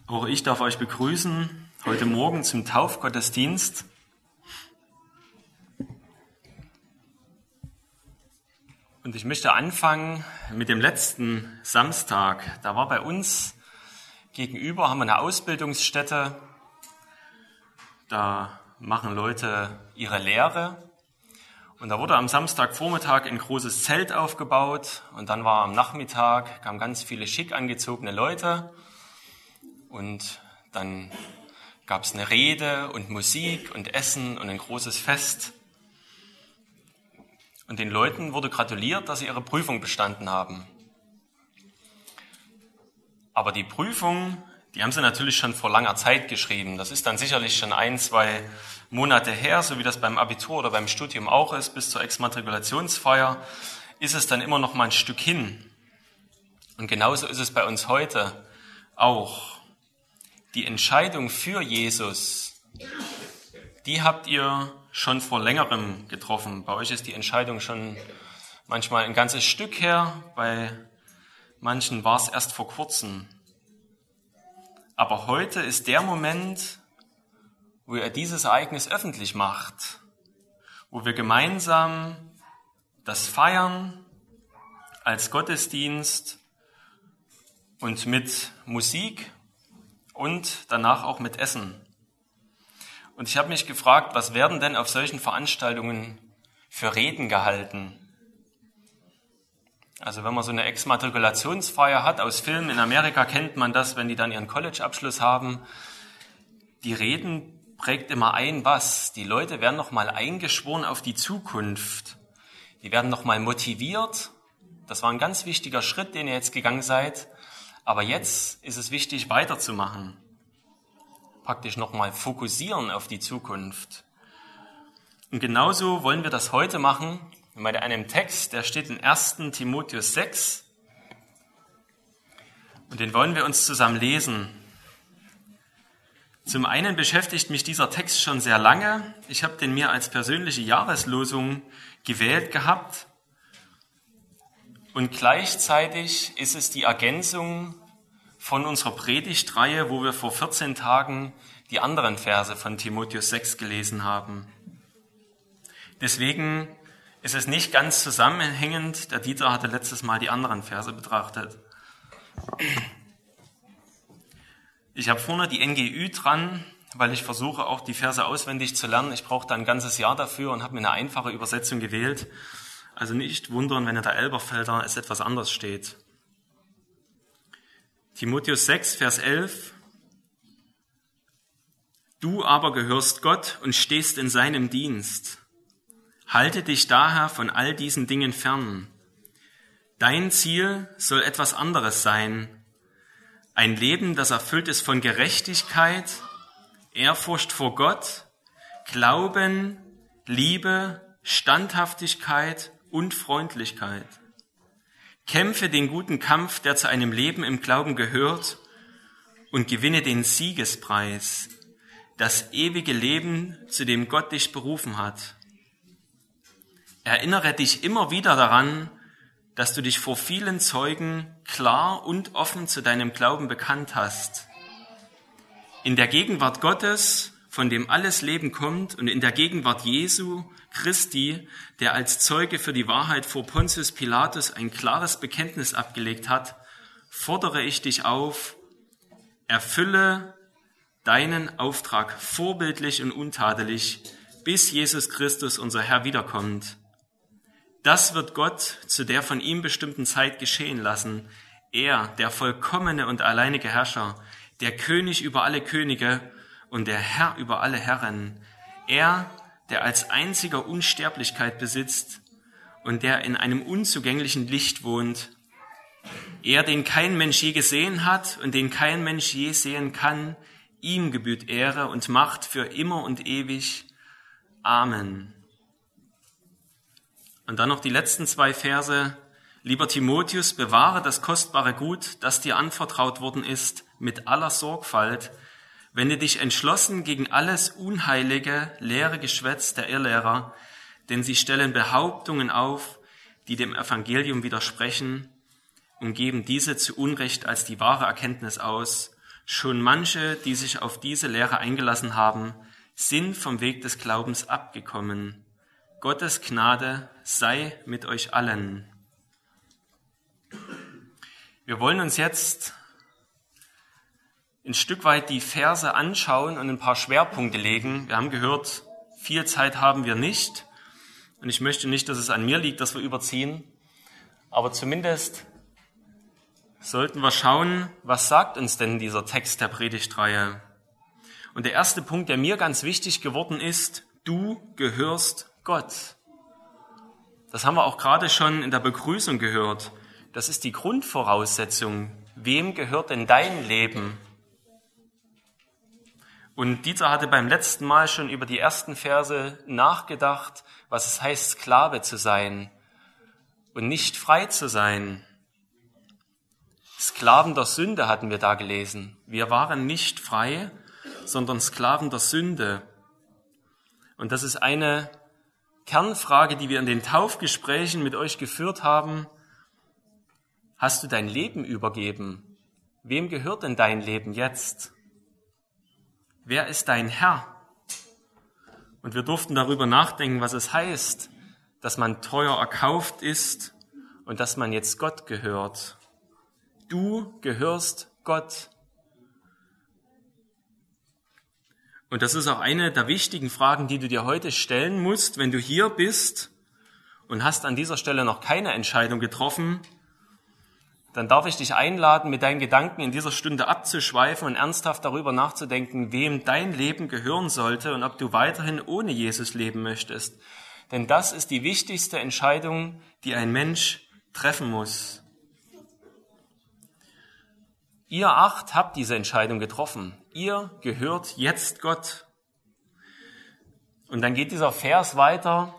Auch ich darf euch begrüßen heute Morgen zum Taufgottesdienst. Und ich möchte anfangen mit dem letzten Samstag. Da war bei uns gegenüber, haben wir eine Ausbildungsstätte. Da machen Leute ihre Lehre. Und da wurde am Samstagvormittag ein großes Zelt aufgebaut. Und dann war am Nachmittag, kamen ganz viele schick angezogene Leute. Und dann gab es eine Rede und Musik und Essen und ein großes Fest. Und den Leuten wurde gratuliert, dass sie ihre Prüfung bestanden haben. Aber die Prüfung, die haben sie natürlich schon vor langer Zeit geschrieben. Das ist dann sicherlich schon 1-2 Monate her, so wie das beim Abitur oder beim Studium auch ist. Bis zur Exmatrikulationsfeier ist es dann immer noch mal ein Stück hin. Und genauso ist es bei uns heute auch. Die Entscheidung für Jesus, die habt ihr schon vor längerem getroffen. Bei euch ist die Entscheidung schon manchmal ein ganzes Stück her, bei manchen war es erst vor kurzem. Aber heute ist der Moment, wo ihr dieses Ereignis öffentlich macht, wo wir gemeinsam das feiern als Gottesdienst und mit Musik und danach auch mit Essen. Und ich habe mich gefragt, was werden denn auf solchen Veranstaltungen für Reden gehalten? Also wenn man so eine Exmatrikulationsfeier hat aus Filmen, in Amerika kennt man das, wenn die dann ihren College-Abschluss haben. Die Reden prägt immer ein, was? Die Leute werden nochmal eingeschworen auf die Zukunft. Die werden nochmal motiviert. Das war ein ganz wichtiger Schritt, den ihr jetzt gegangen seid. Aber jetzt ist es wichtig, weiterzumachen. Praktisch nochmal fokussieren auf die Zukunft. Und genauso wollen wir das heute machen. Bei einem Text, der steht in 1. Timotheus 6. Und den wollen wir uns zusammen lesen. Zum einen beschäftigt mich dieser Text schon sehr lange. Ich habe den mir als persönliche Jahreslosung gewählt gehabt. Und gleichzeitig ist es die Ergänzung von unserer Predigtreihe, wo wir vor 14 Tagen die anderen Verse von Timotheus 6 gelesen haben. Deswegen ist es nicht ganz zusammenhängend. Der Dieter hatte letztes Mal die anderen Verse betrachtet. Ich habe vorne die NGÜ dran, weil ich versuche auch die Verse auswendig zu lernen. Ich brauche da ein ganzes Jahr dafür und habe mir eine einfache Übersetzung gewählt. Also nicht wundern, wenn in der Elberfelder es etwas anders steht. Timotheus 6, Vers 11. Du aber gehörst Gott und stehst in seinem Dienst. Halte dich daher von all diesen Dingen fern. Dein Ziel soll etwas anderes sein. Ein Leben, das erfüllt ist von Gerechtigkeit, Ehrfurcht vor Gott, Glauben, Liebe, Standhaftigkeit und Freundlichkeit. Kämpfe den guten Kampf, der zu einem Leben im Glauben gehört, und gewinne den Siegespreis, das ewige Leben, zu dem Gott dich berufen hat. Erinnere dich immer wieder daran, dass du dich vor vielen Zeugen klar und offen zu deinem Glauben bekannt hast. In der Gegenwart Gottes, von dem alles Leben kommt, und in der Gegenwart Jesu Christi, der als Zeuge für die Wahrheit vor Pontius Pilatus ein klares Bekenntnis abgelegt hat, fordere ich dich auf, erfülle deinen Auftrag vorbildlich und untadelig, bis Jesus Christus, unser Herr, wiederkommt. Das wird Gott zu der von ihm bestimmten Zeit geschehen lassen. Er, der vollkommene und alleinige Herrscher, der König über alle Könige und der Herr über alle Herren. Er, der als einziger Unsterblichkeit besitzt und der in einem unzugänglichen Licht wohnt. Er, den kein Mensch je gesehen hat und den kein Mensch je sehen kann, ihm gebührt Ehre und Macht für immer und ewig. Amen. Und dann noch die letzten 2 Verse. Lieber Timotheus, bewahre das kostbare Gut, das dir anvertraut worden ist, mit aller Sorgfalt. Wende dich entschlossen gegen alles unheilige, leere Geschwätz der Irrlehrer, denn sie stellen Behauptungen auf, die dem Evangelium widersprechen und geben diese zu Unrecht als die wahre Erkenntnis aus. Schon manche, die sich auf diese Lehre eingelassen haben, sind vom Weg des Glaubens abgekommen. Gottes Gnade sei mit euch allen. Wir wollen uns jetzt ein Stück weit die Verse anschauen und ein paar Schwerpunkte legen. Wir haben gehört, viel Zeit haben wir nicht. Und ich möchte nicht, dass es an mir liegt, dass wir überziehen. Aber zumindest sollten wir schauen, was sagt uns denn dieser Text der Predigtreihe. Und der erste Punkt, der mir ganz wichtig geworden ist: Du gehörst Gott. Das haben wir auch gerade schon in der Begrüßung gehört. Das ist die Grundvoraussetzung. Wem gehört denn dein Leben? Und Dieter hatte beim letzten Mal schon über die ersten Verse nachgedacht, was es heißt, Sklave zu sein und nicht frei zu sein. Sklaven der Sünde hatten wir da gelesen. Wir waren nicht frei, sondern Sklaven der Sünde. Und das ist eine Kernfrage, die wir in den Taufgesprächen mit euch geführt haben. Hast du dein Leben übergeben? Wem gehört denn dein Leben jetzt? Wer ist dein Herr? Und wir durften darüber nachdenken, was es heißt, dass man teuer erkauft ist und dass man jetzt Gott gehört. Du gehörst Gott. Und das ist auch eine der wichtigen Fragen, die du dir heute stellen musst, wenn du hier bist und hast an dieser Stelle noch keine Entscheidung getroffen. Dann darf ich dich einladen, mit deinen Gedanken in dieser Stunde abzuschweifen und ernsthaft darüber nachzudenken, wem dein Leben gehören sollte und ob du weiterhin ohne Jesus leben möchtest. Denn das ist die wichtigste Entscheidung, die ein Mensch treffen muss. Ihr 8 habt diese Entscheidung getroffen. Ihr gehört jetzt Gott. Und dann geht dieser Vers weiter: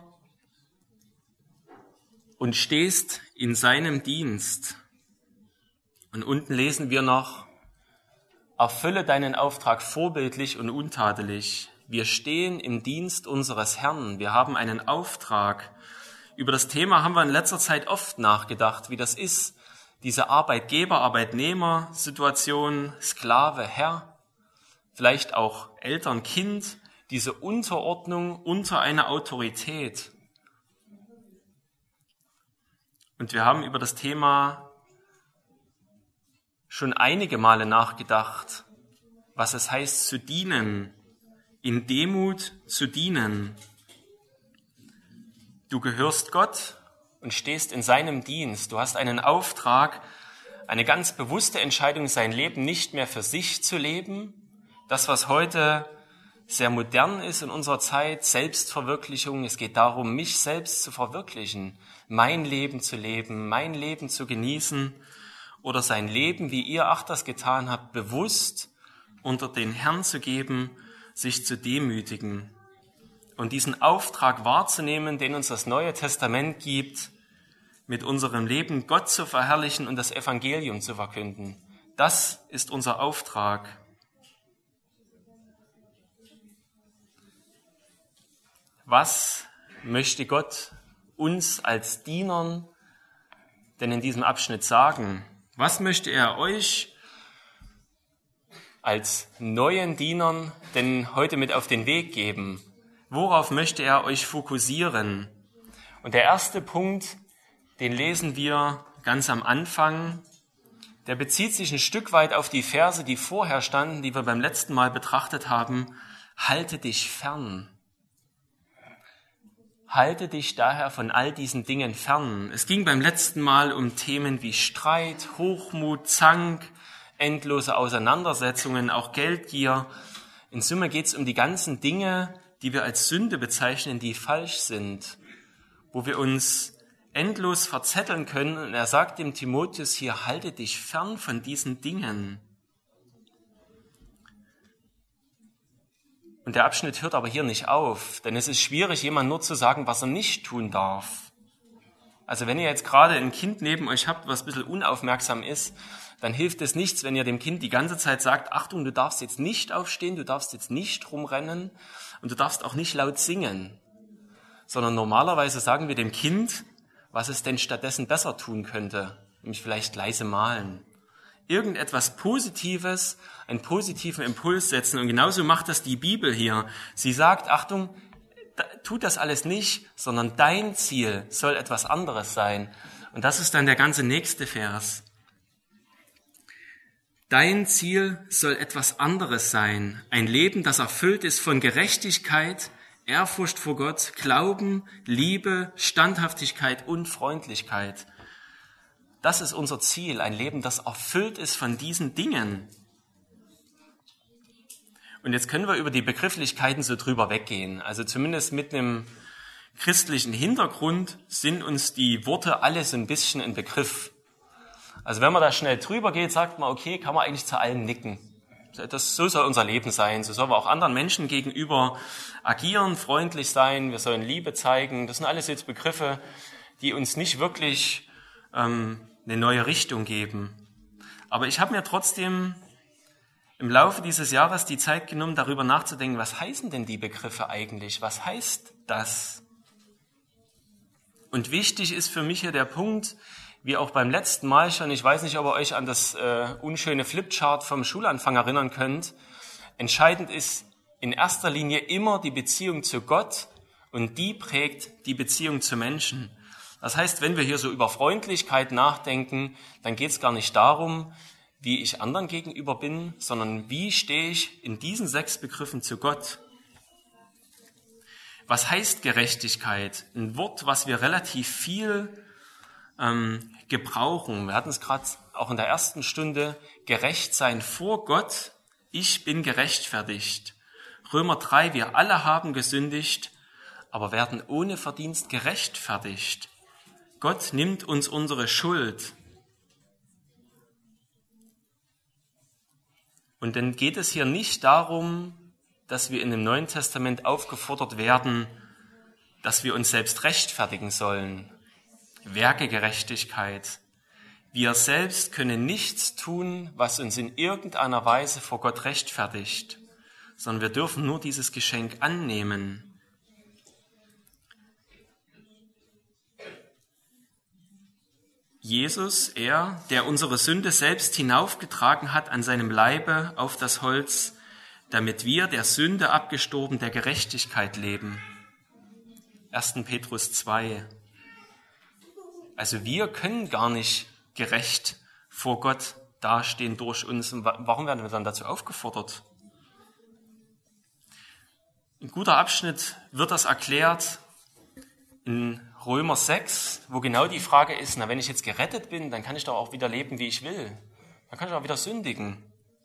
und stehst in seinem Dienst. Und unten lesen wir noch: erfülle deinen Auftrag vorbildlich und untadelig. Wir stehen im Dienst unseres Herrn. Wir haben einen Auftrag. Über das Thema haben wir in letzter Zeit oft nachgedacht, wie das ist, diese Arbeitgeber-Arbeitnehmer-Situation, Sklave, Herr, vielleicht auch Eltern, Kind, diese Unterordnung unter eine Autorität. Und wir haben über das Thema schon einige Male nachgedacht, was es heißt zu dienen, in Demut zu dienen. Du gehörst Gott und stehst in seinem Dienst. Du hast einen Auftrag, eine ganz bewusste Entscheidung, sein Leben nicht mehr für sich zu leben. Das, was heute sehr modern ist in unserer Zeit, Selbstverwirklichung. Es geht darum, mich selbst zu verwirklichen, mein Leben zu leben, mein Leben zu genießen oder sein Leben, wie ihr 8 das getan habt, bewusst unter den Herrn zu geben, sich zu demütigen und diesen Auftrag wahrzunehmen, den uns das Neue Testament gibt, mit unserem Leben Gott zu verherrlichen und das Evangelium zu verkünden. Das ist unser Auftrag. Was möchte Gott uns als Dienern denn in diesem Abschnitt sagen? Was möchte er euch als neuen Dienern denn heute mit auf den Weg geben? Worauf möchte er euch fokussieren? Und der erste Punkt, den lesen wir ganz am Anfang. Der bezieht sich ein Stück weit auf die Verse, die vorher standen, die wir beim letzten Mal betrachtet haben. Halte dich fern. Halte dich daher von all diesen Dingen fern. Es ging beim letzten Mal um Themen wie Streit, Hochmut, Zank, endlose Auseinandersetzungen, auch Geldgier. In Summe geht es um die ganzen Dinge, die wir als Sünde bezeichnen, die falsch sind, wo wir uns endlos verzetteln können. Und er sagt dem Timotheus hier, halte dich fern von diesen Dingen. Und der Abschnitt hört aber hier nicht auf, denn es ist schwierig, jemand nur zu sagen, was er nicht tun darf. Also wenn ihr jetzt gerade ein Kind neben euch habt, was ein bisschen unaufmerksam ist, dann hilft es nichts, wenn ihr dem Kind die ganze Zeit sagt, Achtung, du darfst jetzt nicht aufstehen, du darfst jetzt nicht rumrennen und du darfst auch nicht laut singen. Sondern normalerweise sagen wir dem Kind, was es denn stattdessen besser tun könnte, nämlich vielleicht leise malen, irgendetwas Positives, einen positiven Impuls setzen. Und genauso macht das die Bibel hier. Sie sagt, Achtung, tut das alles nicht, sondern dein Ziel soll etwas anderes sein. Und das ist dann der ganze nächste Vers. Dein Ziel soll etwas anderes sein. Ein Leben, das erfüllt ist von Gerechtigkeit, Ehrfurcht vor Gott, Glauben, Liebe, Standhaftigkeit und Freundlichkeit. Das ist unser Ziel, ein Leben, das erfüllt ist von diesen Dingen. Und jetzt können wir über die Begrifflichkeiten so drüber weggehen. Also zumindest mit einem christlichen Hintergrund sind uns die Worte alle so ein bisschen ein Begriff. Also wenn man da schnell drüber geht, sagt man, okay, kann man eigentlich zu allem nicken. So soll unser Leben sein. So sollen wir auch anderen Menschen gegenüber agieren, freundlich sein. Wir sollen Liebe zeigen. Das sind alles jetzt Begriffe, die uns nicht wirklich eine neue Richtung geben. Aber ich habe mir trotzdem im Laufe dieses Jahres die Zeit genommen, darüber nachzudenken, was heißen denn die Begriffe eigentlich? Was heißt das? Und wichtig ist für mich hier der Punkt, wie auch beim letzten Mal schon, ich weiß nicht, ob ihr euch an das unschöne Flipchart vom Schulanfang erinnern könnt. Entscheidend ist in erster Linie immer die Beziehung zu Gott und die prägt die Beziehung zu Menschen. Das heißt, wenn wir hier so über Freundlichkeit nachdenken, dann geht es gar nicht darum, wie ich anderen gegenüber bin, sondern wie stehe ich in diesen 6 Begriffen zu Gott. Was heißt Gerechtigkeit? Ein Wort, was wir relativ viel gebrauchen. Wir hatten es gerade auch in der ersten Stunde, gerecht sein vor Gott. Ich bin gerechtfertigt. Römer 3, wir alle haben gesündigt, aber werden ohne Verdienst gerechtfertigt. Gott nimmt uns unsere Schuld. Und dann geht es hier nicht darum, dass wir in dem Neuen Testament aufgefordert werden, dass wir uns selbst rechtfertigen sollen. Werkegerechtigkeit. Wir selbst können nichts tun, was uns in irgendeiner Weise vor Gott rechtfertigt, sondern wir dürfen nur dieses Geschenk annehmen. Jesus, er, der unsere Sünde selbst hinaufgetragen hat an seinem Leibe auf das Holz, damit wir der Sünde abgestorben der Gerechtigkeit leben. 1. Petrus 2. Also wir können gar nicht gerecht vor Gott dastehen durch uns. Und warum werden wir dann dazu aufgefordert? Ein guter Abschnitt wird das erklärt in Römer 6, wo genau die Frage ist, wenn ich jetzt gerettet bin, dann kann ich doch auch wieder leben, wie ich will. Dann kann ich auch wieder sündigen.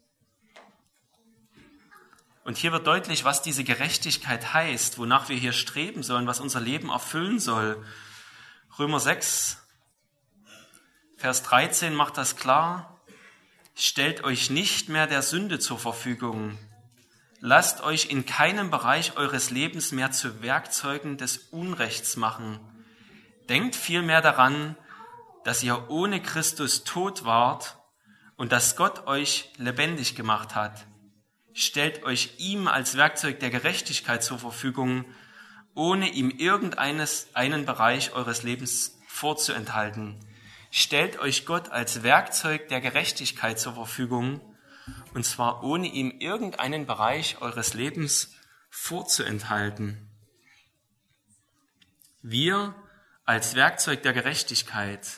Und hier wird deutlich, was diese Gerechtigkeit heißt, wonach wir hier streben sollen, was unser Leben erfüllen soll. Römer 6, Vers 13 macht das klar. Stellt euch nicht mehr der Sünde zur Verfügung. Lasst euch in keinem Bereich eures Lebens mehr zu Werkzeugen des Unrechts machen. Denkt vielmehr daran, dass ihr ohne Christus tot wart und dass Gott euch lebendig gemacht hat. Stellt euch ihm als Werkzeug der Gerechtigkeit zur Verfügung, ohne ihm einen Bereich eures Lebens vorzuenthalten. Stellt euch Gott als Werkzeug der Gerechtigkeit zur Verfügung, und zwar ohne ihm irgendeinen Bereich eures Lebens vorzuenthalten. Wir als Werkzeug der Gerechtigkeit.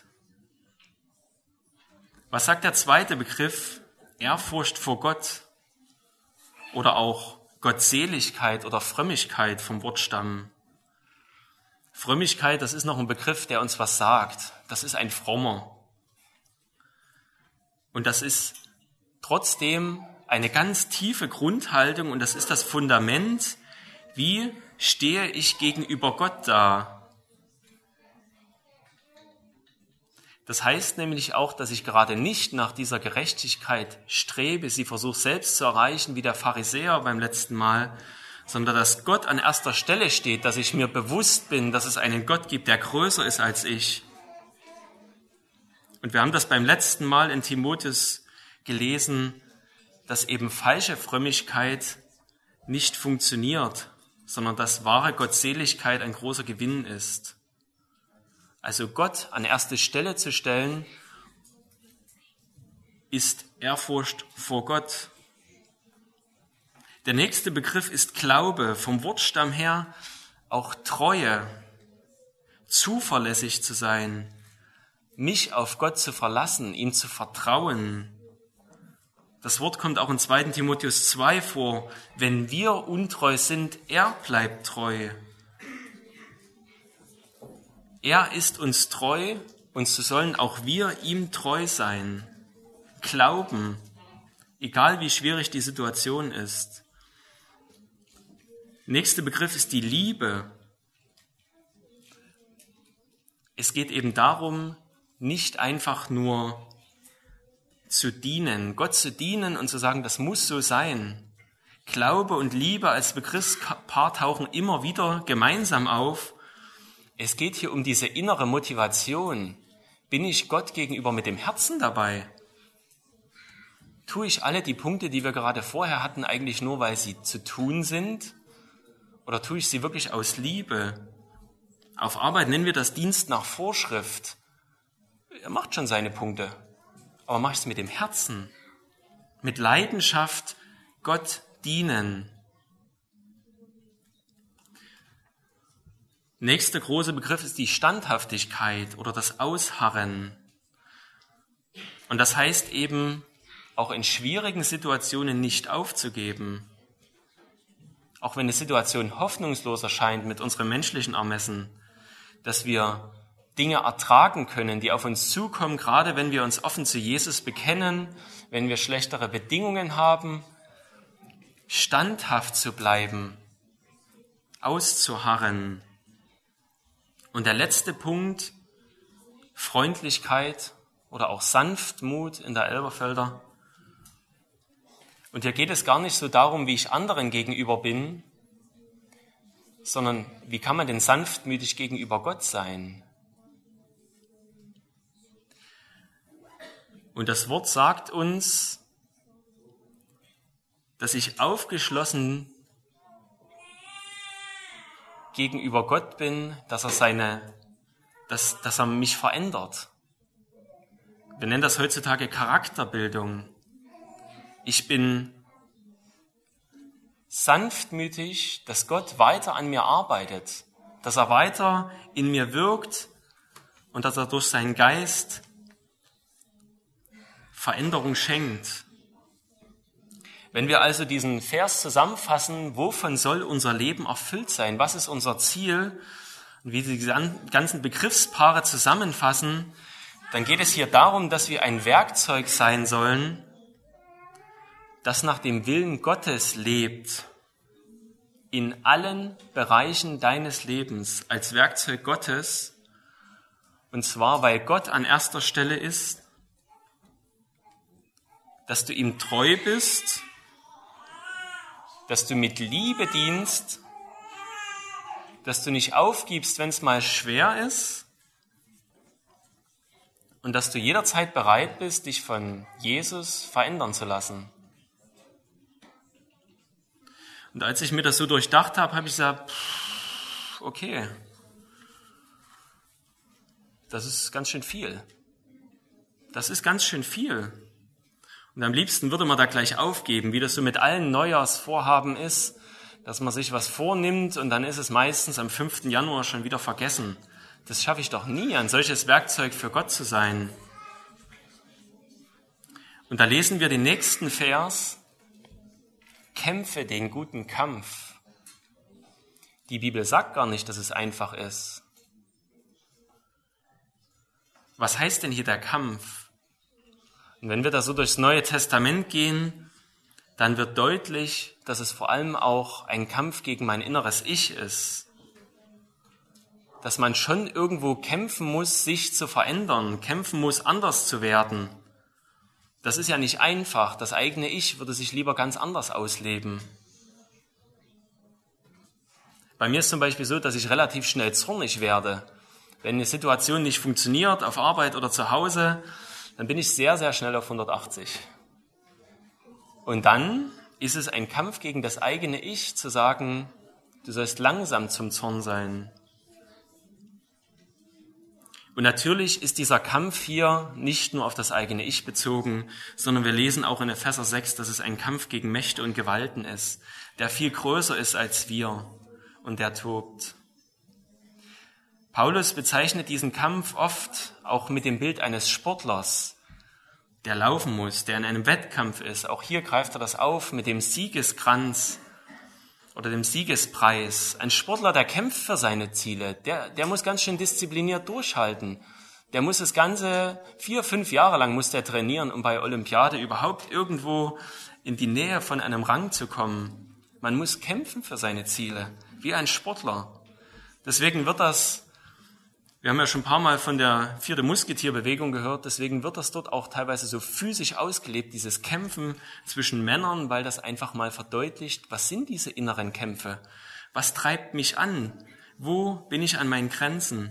Was sagt der zweite Begriff? Ehrfurcht vor Gott oder auch Gottseligkeit oder Frömmigkeit vom Wortstamm. Frömmigkeit, das ist noch ein Begriff, der uns was sagt. Das ist ein Frommer. Und das ist trotzdem eine ganz tiefe Grundhaltung und das ist das Fundament, wie stehe ich gegenüber Gott da. Das heißt nämlich auch, dass ich gerade nicht nach dieser Gerechtigkeit strebe, sie versuche selbst zu erreichen, wie der Pharisäer beim letzten Mal, sondern dass Gott an erster Stelle steht, dass ich mir bewusst bin, dass es einen Gott gibt, der größer ist als ich. Und wir haben das beim letzten Mal in Timotheus gelesen, dass eben falsche Frömmigkeit nicht funktioniert, sondern dass wahre Gottseligkeit ein großer Gewinn ist. Also Gott an erste Stelle zu stellen ist Ehrfurcht vor Gott. Der nächste Begriff ist Glaube, vom Wortstamm her auch Treue, zuverlässig zu sein, mich auf Gott zu verlassen, ihm zu vertrauen. Das Wort kommt auch in 2. Timotheus 2 vor. Wenn wir untreu sind, er bleibt treu. Er ist uns treu und so sollen auch wir ihm treu sein. Glauben, egal wie schwierig die Situation ist. Nächster Begriff ist die Liebe. Es geht eben darum, nicht einfach nur zu dienen, Gott zu dienen und zu sagen, das muss so sein. Glaube und Liebe als Begriffspaar tauchen immer wieder gemeinsam auf. Es geht hier um diese innere Motivation. Bin ich Gott gegenüber mit dem Herzen dabei? Tue ich alle die Punkte, die wir gerade vorher hatten, eigentlich nur, weil sie zu tun sind? Oder tue ich sie wirklich aus Liebe? Auf Arbeit nennen wir das Dienst nach Vorschrift. Er macht schon seine Punkte. Aber mache ich es mit dem Herzen, mit Leidenschaft Gott dienen. Nächster großer Begriff ist die Standhaftigkeit oder das Ausharren. Und das heißt eben, auch in schwierigen Situationen nicht aufzugeben. Auch wenn eine Situation hoffnungslos erscheint mit unserem menschlichen Ermessen, dass wir Dinge ertragen können, die auf uns zukommen, gerade wenn wir uns offen zu Jesus bekennen, wenn wir schlechtere Bedingungen haben, standhaft zu bleiben, auszuharren. Und der letzte Punkt, Freundlichkeit oder auch Sanftmut in der Elberfelder. Und hier geht es gar nicht so darum, wie ich anderen gegenüber bin, sondern wie kann man denn sanftmütig gegenüber Gott sein? Und das Wort sagt uns, dass ich aufgeschlossen gegenüber Gott bin, dass er mich verändert. Wir nennen das heutzutage Charakterbildung. Ich bin sanftmütig, dass Gott weiter an mir arbeitet, dass er weiter in mir wirkt und dass er durch seinen Geist Veränderung schenkt. Wenn wir also diesen Vers zusammenfassen, wovon soll unser Leben erfüllt sein? Was ist unser Ziel? Und wie diese ganzen Begriffspaare zusammenfassen, dann geht es hier darum, dass wir ein Werkzeug sein sollen, das nach dem Willen Gottes lebt, in allen Bereichen deines Lebens als Werkzeug Gottes, und zwar, weil Gott an erster Stelle ist, dass du ihm treu bist, dass du mit Liebe dienst, dass du nicht aufgibst, wenn es mal schwer ist und dass du jederzeit bereit bist, dich von Jesus verändern zu lassen. Und als ich mir das so durchdacht habe, habe ich gesagt, okay, das ist ganz schön viel. Das ist ganz schön viel. Und am liebsten würde man da gleich aufgeben, wie das so mit allen Neujahrsvorhaben ist, dass man sich was vornimmt und dann ist es meistens am 5. Januar schon wieder vergessen. Das schaffe ich doch nie, ein solches Werkzeug für Gott zu sein. Und da lesen wir den nächsten Vers: Kämpfe den guten Kampf. Die Bibel sagt gar nicht, dass es einfach ist. Was heißt denn hier der Kampf? Und wenn wir da so durchs Neue Testament gehen, dann wird deutlich, dass es vor allem auch ein Kampf gegen mein inneres Ich ist. Dass man schon irgendwo kämpfen muss, sich zu verändern, kämpfen muss, anders zu werden. Das ist ja nicht einfach. Das eigene Ich würde sich lieber ganz anders ausleben. Bei mir ist zum Beispiel so, dass ich relativ schnell zornig werde. Wenn eine Situation nicht funktioniert, auf Arbeit oder zu Hause, dann bin ich sehr, sehr schnell auf 180. Und dann ist es ein Kampf gegen das eigene Ich, zu sagen, du sollst langsam zum Zorn sein. Und natürlich ist dieser Kampf hier nicht nur auf das eigene Ich bezogen, sondern wir lesen auch in Epheser 6, dass es ein Kampf gegen Mächte und Gewalten ist, der viel größer ist als wir und der tobt. Paulus bezeichnet diesen Kampf oft auch mit dem Bild eines Sportlers, der laufen muss, der in einem Wettkampf ist. Auch hier greift er das auf mit dem Siegeskranz oder dem Siegespreis. Ein Sportler, der kämpft für seine Ziele, der muss ganz schön diszipliniert durchhalten. Der muss das Ganze 4-5 Jahre lang muss der trainieren, um bei Olympiade überhaupt irgendwo in die Nähe von einem Rang zu kommen. Man muss kämpfen für seine Ziele, wie ein Sportler. Deswegen wird das, wir haben ja schon ein paar Mal von der 4. Musketierbewegung gehört, deswegen wird das dort auch teilweise so physisch ausgelebt, dieses Kämpfen zwischen Männern, weil das einfach mal verdeutlicht, was sind diese inneren Kämpfe? Was treibt mich an? Wo bin ich an meinen Grenzen?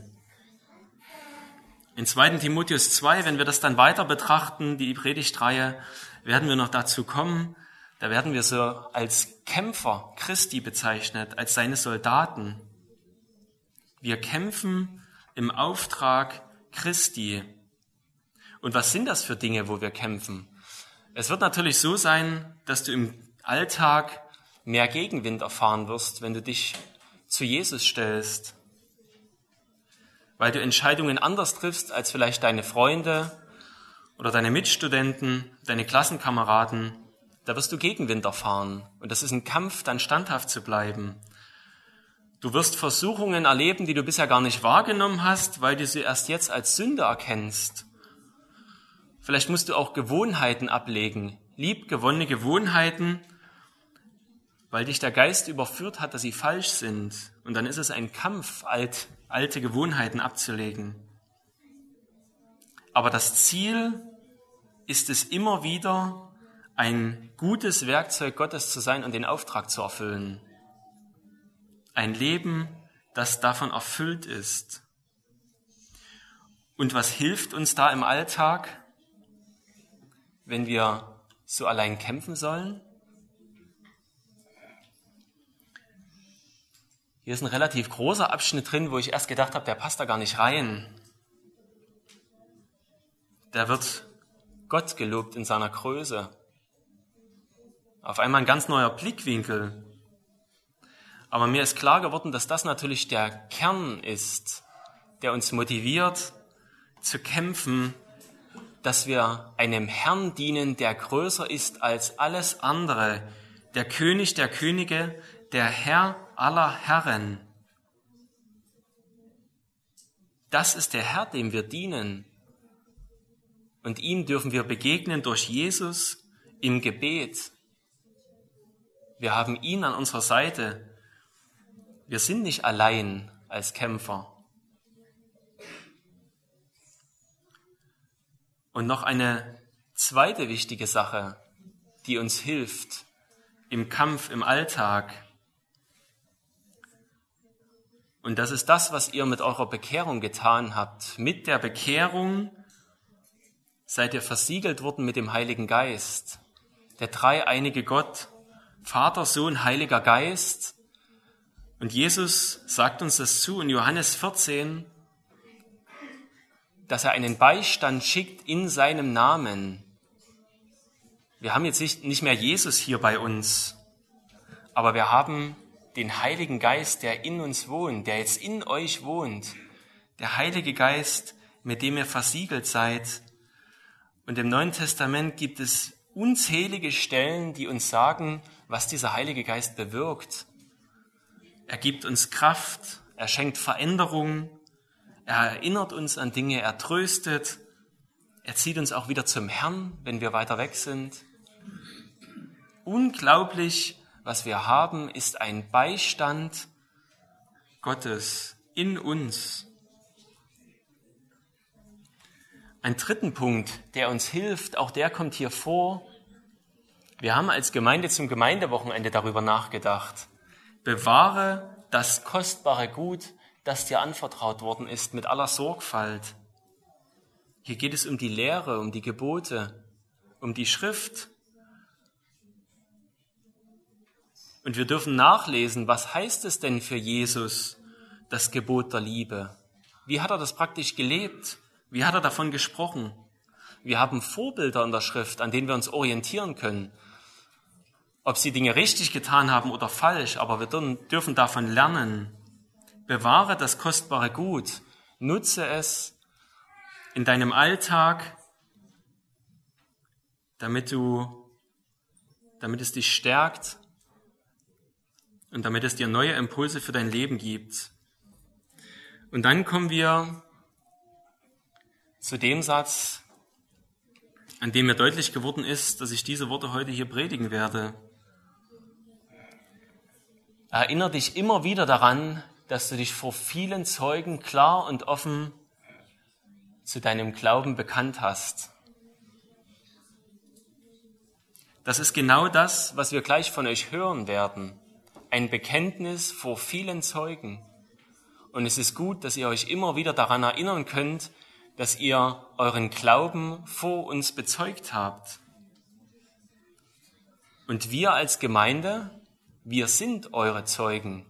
In 2. Timotheus 2, wenn wir das dann weiter betrachten, die Predigtreihe, werden wir noch dazu kommen, da werden wir so als Kämpfer Christi bezeichnet, als seine Soldaten. Wir kämpfen im Auftrag Christi. Und was sind das für Dinge, wo wir kämpfen? Es wird natürlich so sein, dass du im Alltag mehr Gegenwind erfahren wirst, wenn du dich zu Jesus stellst, weil du Entscheidungen anders triffst als vielleicht deine Freunde oder deine Mitstudenten, deine Klassenkameraden. Da wirst du Gegenwind erfahren. Und das ist ein Kampf, dann standhaft zu bleiben. Du wirst Versuchungen erleben, die du bisher gar nicht wahrgenommen hast, weil du sie erst jetzt als Sünde erkennst. Vielleicht musst du auch Gewohnheiten ablegen, liebgewonnene Gewohnheiten, weil dich der Geist überführt hat, dass sie falsch sind. Und dann ist es ein Kampf, alte Gewohnheiten abzulegen. Aber das Ziel ist es immer wieder, ein gutes Werkzeug Gottes zu sein und den Auftrag zu erfüllen. Ein Leben, das davon erfüllt ist. Und was hilft uns da im Alltag, wenn wir so allein kämpfen sollen? Hier ist ein relativ großer Abschnitt drin, wo ich erst gedacht habe, der passt da gar nicht rein. Da wird Gott gelobt in seiner Größe. Auf einmal ein ganz neuer Blickwinkel. Aber mir ist klar geworden, dass das natürlich der Kern ist, der uns motiviert zu kämpfen, dass wir einem Herrn dienen, der größer ist als alles andere, der König der Könige, der Herr aller Herren. Das ist der Herr, dem wir dienen. Und ihm dürfen wir begegnen durch Jesus im Gebet. Wir haben ihn an unserer Seite. Wir sind nicht allein als Kämpfer. Und noch eine zweite wichtige Sache, die uns hilft im Kampf, im Alltag. Und das ist das, was ihr mit eurer Bekehrung getan habt. Mit der Bekehrung seid ihr versiegelt worden mit dem Heiligen Geist. Der dreieinige Gott, Vater, Sohn, Heiliger Geist. Und Jesus sagt uns das zu in Johannes 14, dass er einen Beistand schickt in seinem Namen. Wir haben jetzt nicht mehr Jesus hier bei uns, aber wir haben den Heiligen Geist, der in uns wohnt, der jetzt in euch wohnt. Der Heilige Geist, mit dem ihr versiegelt seid. Und im Neuen Testament gibt es unzählige Stellen, die uns sagen, was dieser Heilige Geist bewirkt. Er gibt uns Kraft, er schenkt Veränderung, er erinnert uns an Dinge, er tröstet, er zieht uns auch wieder zum Herrn, wenn wir weiter weg sind. Unglaublich, was wir haben, ist ein Beistand Gottes in uns. Ein dritten Punkt, der uns hilft, auch der kommt hier vor. Wir haben als Gemeinde zum Gemeindewochenende darüber nachgedacht. Bewahre das kostbare Gut, das dir anvertraut worden ist, mit aller Sorgfalt. Hier geht es um die Lehre, um die Gebote, um die Schrift. Und wir dürfen nachlesen, was heißt es denn für Jesus, das Gebot der Liebe? Wie hat er das praktisch gelebt? Wie hat er davon gesprochen? Wir haben Vorbilder in der Schrift, an denen wir uns orientieren können. Ob sie Dinge richtig getan haben oder falsch, aber wir dürfen davon lernen. Bewahre das kostbare Gut, nutze es in deinem Alltag, damit es dich stärkt und damit es dir neue Impulse für dein Leben gibt. Und dann kommen wir zu dem Satz, an dem mir deutlich geworden ist, dass ich diese Worte heute hier predigen werde. Erinnere dich immer wieder daran, dass du dich vor vielen Zeugen klar und offen zu deinem Glauben bekannt hast. Das ist genau das, was wir gleich von euch hören werden. Ein Bekenntnis vor vielen Zeugen. Und es ist gut, dass ihr euch immer wieder daran erinnern könnt, dass ihr euren Glauben vor uns bezeugt habt. Und wir als Gemeinde, wir sind eure Zeugen.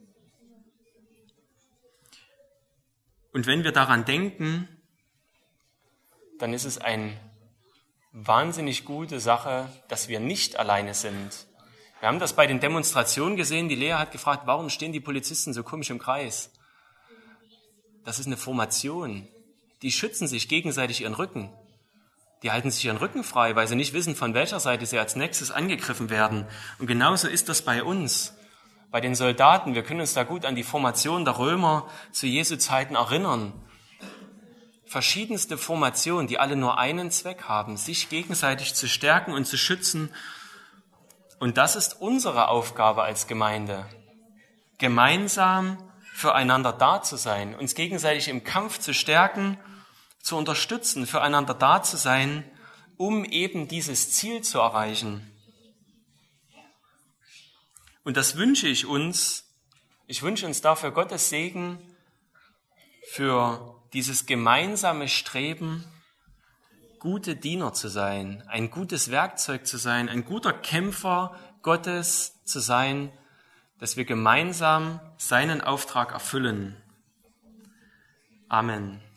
Und wenn wir daran denken, dann ist es eine wahnsinnig gute Sache, dass wir nicht alleine sind. Wir haben das bei den Demonstrationen gesehen. Die Lea hat gefragt, warum stehen die Polizisten so komisch im Kreis? Das ist eine Formation. Die schützen sich gegenseitig ihren Rücken. Die halten sich ihren Rücken frei, weil sie nicht wissen, von welcher Seite sie als nächstes angegriffen werden. Und genauso ist das bei uns. Bei den Soldaten, wir können uns da gut an die Formation der Römer zu Jesu Zeiten erinnern. Verschiedenste Formationen, die alle nur einen Zweck haben, sich gegenseitig zu stärken und zu schützen. Und das ist unsere Aufgabe als Gemeinde. Gemeinsam füreinander da zu sein, uns gegenseitig im Kampf zu stärken, zu unterstützen, füreinander da zu sein, um eben dieses Ziel zu erreichen. Und das wünsche ich uns. Ich wünsche uns dafür Gottes Segen für dieses gemeinsame Streben, gute Diener zu sein, ein gutes Werkzeug zu sein, ein guter Kämpfer Gottes zu sein, dass wir gemeinsam seinen Auftrag erfüllen. Amen.